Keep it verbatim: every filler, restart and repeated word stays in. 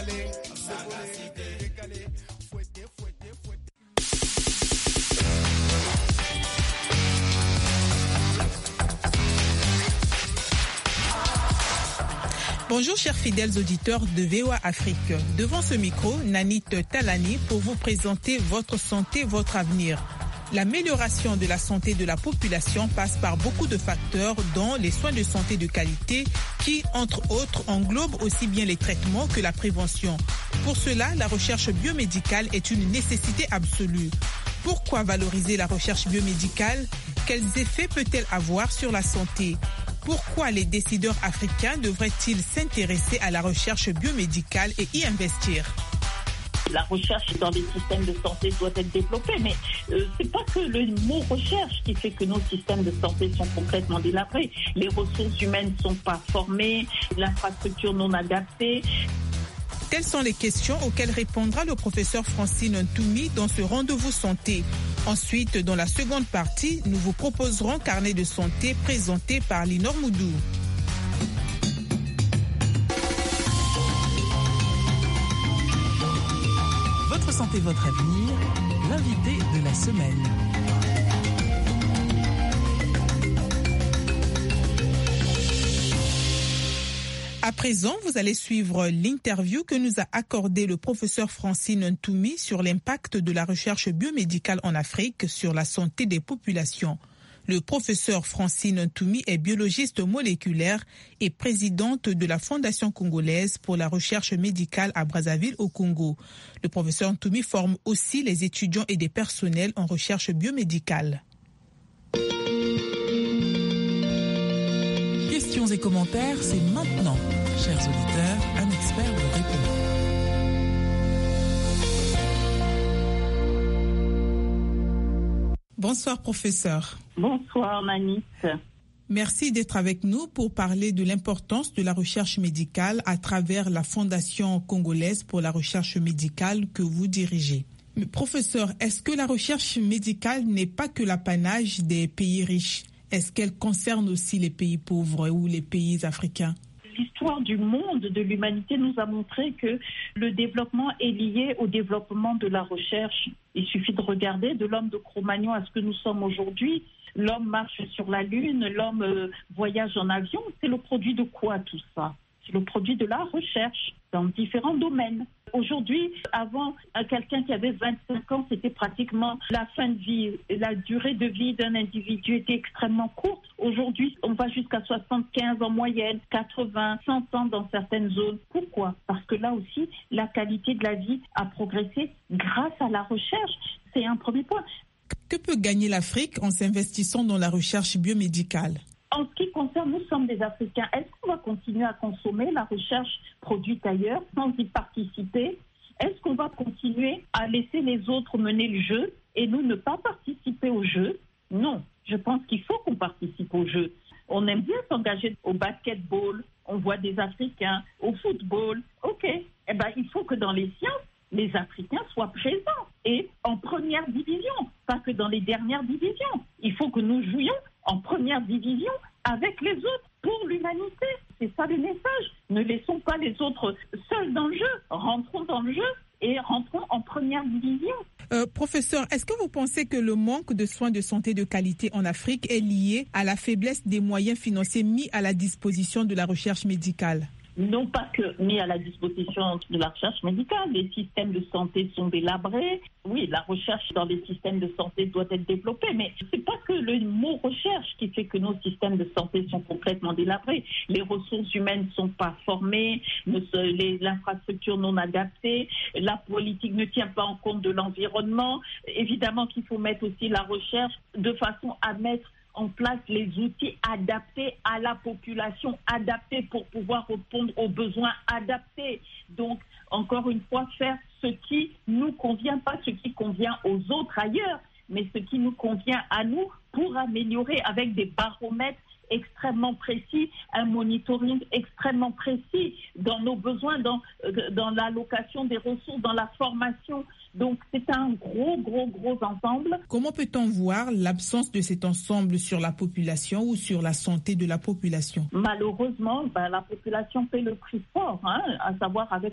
Bonjour chers fidèles auditeurs de V O A Afrique. Devant ce micro, Nanit Talani pour vous présenter votre santé, votre avenir. L'amélioration de la santé de la population passe par beaucoup de facteurs, dont les soins de santé de qualité qui, entre autres, englobent aussi bien les traitements que la prévention. Pour cela, la recherche biomédicale est une nécessité absolue. Pourquoi valoriser la recherche biomédicale? Quels effets peut-elle avoir sur la santé? Pourquoi les décideurs africains devraient-ils s'intéresser à la recherche biomédicale et y investir? La recherche dans les systèmes de santé doit être développée, mais euh, c'est pas que le mot recherche qui fait que nos systèmes de santé sont complètement délabrés. Les ressources humaines ne sont pas formées, l'infrastructure non adaptée. Telles sont les questions auxquelles répondra le professeur Francine Ntoumi dans ce rendez-vous santé. Ensuite, dans la seconde partie, nous vous proposerons Carnet de santé présenté par Linor Moudou. Votre santé, votre avenir, l'invité de la semaine. À présent, vous allez suivre l'interview que nous a accordé le professeur Francine Ntoumi sur l'impact de la recherche biomédicale en Afrique sur la santé des populations. Le professeur Francine Ntoumi est biologiste moléculaire et présidente de la Fondation congolaise pour la recherche médicale à Brazzaville au Congo. Le professeur Ntoumi forme aussi les étudiants et des personnels en recherche biomédicale. Questions et commentaires, c'est maintenant. Chers auditeurs, un expert vous répond. Bonsoir professeur. Bonsoir Nanit. Merci d'être avec nous pour parler de l'importance de la recherche médicale à travers la Fondation congolaise pour la recherche médicale que vous dirigez. Mais professeur, est-ce que la recherche médicale n'est pas que l'apanage des pays riches? Est-ce qu'elle concerne aussi les pays pauvres ou les pays africains? L'histoire du monde, de l'humanité, nous a montré que le développement est lié au développement de la recherche. Il suffit de regarder de l'homme de Cro-Magnon à ce que nous sommes aujourd'hui. L'homme marche sur la Lune, l'homme euh, voyage en avion. C'est le produit de quoi tout ça? C'est le produit de la recherche dans différents domaines. Aujourd'hui, avant, quelqu'un qui avait vingt-cinq ans, c'était pratiquement la fin de vie. La durée de vie d'un individu était extrêmement courte. Aujourd'hui, on va jusqu'à soixante-quinze en moyenne, quatre-vingts, cent ans dans certaines zones. Pourquoi? Parce que là aussi, la qualité de la vie a progressé grâce à la recherche. C'est un premier point. Que peut gagner l'Afrique en s'investissant dans la recherche biomédicale? En ce qui concerne, nous sommes des Africains. Est-ce qu'on va continuer à consommer la recherche produite ailleurs sans y participer? Est-ce qu'on va continuer à laisser les autres mener le jeu et nous ne pas participer au jeu? Non, je pense qu'il faut qu'on participe au jeu. On aime bien s'engager au basketball, on voit des Africains, au football. Ok, eh ben, il faut que dans les sciences, les Africains soient présents et en première division, pas que dans les dernières divisions. Il faut que nous jouions en première division avec les autres pour l'humanité. C'est ça le message. Ne laissons pas les autres seuls dans le jeu. Rentrons dans le jeu et rentrons en première division. Euh, professeur, est-ce que vous pensez que le manque de soins de santé de qualité en Afrique est lié à la faiblesse des moyens financiers mis à la disposition de la recherche médicale? Non pas que mis à la disposition de la recherche médicale, les systèmes de santé sont délabrés. Oui, la recherche dans les systèmes de santé doit être développée, mais c'est pas que le mot recherche qui fait que nos systèmes de santé sont complètement délabrés. Les ressources humaines ne sont pas formées, les, l'infrastructure non adaptée, la politique ne tient pas en compte de l'environnement. Évidemment qu'il faut mettre aussi la recherche de façon à mettre en place les outils adaptés à la population, adaptés pour pouvoir répondre aux besoins adaptés. Donc, encore une fois, faire ce qui nous convient, pas ce qui convient aux autres ailleurs, mais ce qui nous convient à nous pour améliorer avec des baromètres extrêmement précis, un monitoring extrêmement précis dans nos besoins, dans, dans l'allocation des ressources, dans la formation. Donc, c'est un gros, gros, gros ensemble. Comment peut-on voir l'absence de cet ensemble sur la population ou sur la santé de la population? Malheureusement, ben, la population paie le prix fort, hein, à savoir avec